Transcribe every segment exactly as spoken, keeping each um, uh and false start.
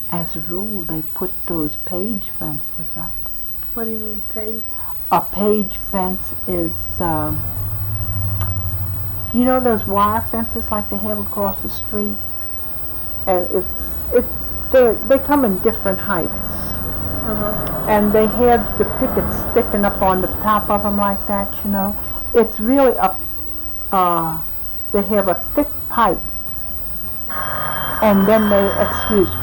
as a rule, they put those page fences up. What do you mean, page? A page fence is, um, you know those wire fences like they have across the street? And it's, it's, they they come in different heights. Uh-huh. And they have the pickets sticking up on the top of them like that, you know. It's really a, uh, they have a thick pipe. And then they, excuse me.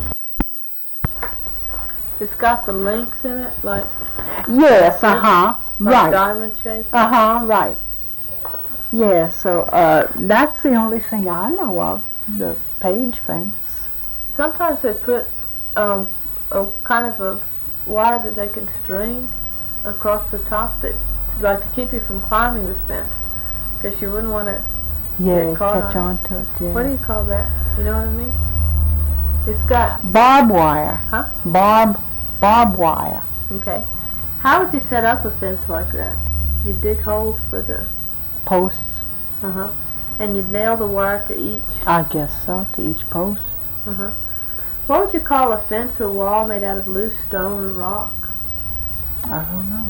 It's got the links in it, like... Yes, uh-huh, like right. diamond shape? Uh-huh, right. Yeah, so uh, that's the only thing I know of, the page fence. Sometimes they put um, a kind of a wire that they can string across the top, that like to keep you from climbing the fence, because you wouldn't want to Yeah, get caught catch on on to it, yeah. What do you call that? You know what I mean? It's got... Barbed wire. Huh? Barb, barbed wire. Okay. How would you set up a fence like that? You'd dig holes for the... Posts, Uh-huh. And you'd nail the wire to each? I guess so, to each post. Uh-huh. What would you call a fence or wall made out of loose stone or rock? I don't know.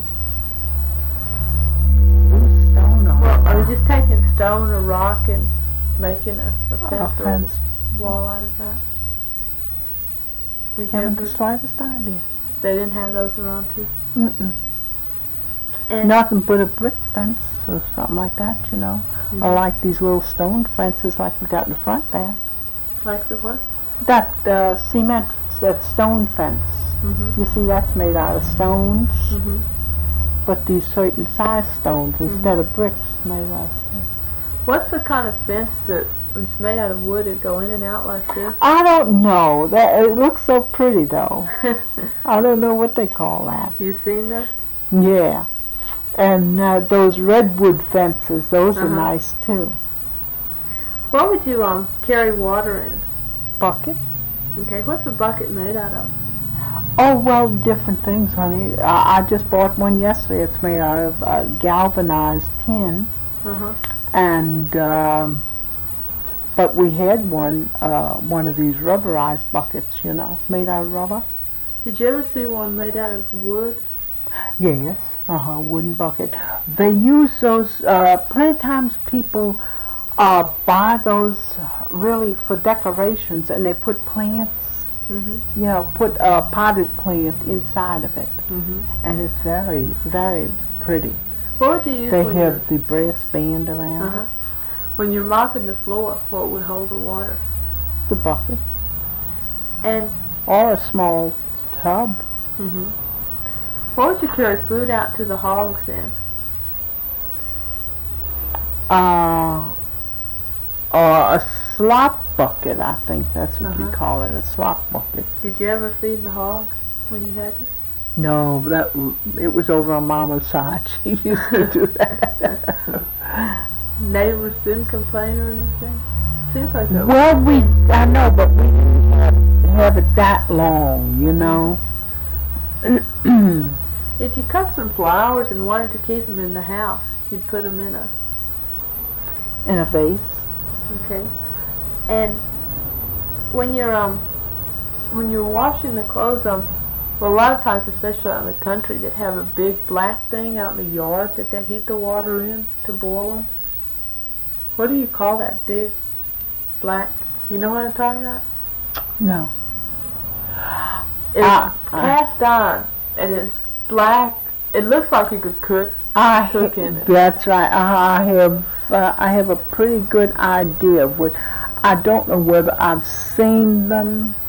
Loose stone or Well, are you just taking stone or rock and making a, a fence, a fence. or a wall out of that? Did you Haven't ever, the slightest idea. they didn't have those around too? Mm-mm. And Nothing but a brick fence or something like that, you know. Mhm. Or like these little stone fences like we got in the front there. Like the what? That uh, cement, that stone fence. Mm-hmm. You see, that's made out of stones, Mm-hmm. but these certain size stones instead Mhm. of bricks made out of stone. What's the kind of fence that is made out of wood that go in and out like this? I don't know. That it looks so pretty though. I don't know what they call that. You seen this? Yeah. And uh, those redwood fences, those are Uh-huh. nice too. What would you um carry water in? Bucket? Okay, what's a bucket made out of? Oh, well, different things, honey. I, I just bought one yesterday. It's made out of uh, galvanized tin. Uh-huh. And, um, but we had one, uh, one of these rubberized buckets, you know, made out of rubber. Did you ever see one made out of wood? Yes, uh-huh, wooden bucket. They use those, uh, plenty of times people uh, buy those really for decorations, and they put plants, Mm-hmm. you know, put a potted plant inside of it. Mm-hmm. And it's very, very pretty. What would you use They when have the brass band around you're, uh-huh. it, when you're mopping the floor? What would hold the water? the bucket, And or a small tub. mm-hmm. What would you carry food out to the hogs in? Uh, or a slop bucket, I think that's what we Uh-huh. call it, a slop bucket. Did you ever feed the hogs when you had it? No, that it was over on Mama's side. She used to do that. Neighbors didn't complain or anything? Seems like that. Well, we, I know, but we didn't have, have it that long, you know. If you cut some flowers and wanted to keep them in the house, you'd put them in a... In a vase. Okay. And when you're um when you're washing the clothes, um well, a lot of times, especially out in the country, they'd have a big black thing out in the yard that they heat the water in to boil them. What do you call that big black? You know what I'm talking about? No. It's Ah, ah. cast iron and it's black. It looks like you could cook. I Cook ha- in it. That's right. I have uh, I have a pretty good idea of what. I don't know whether I've seen them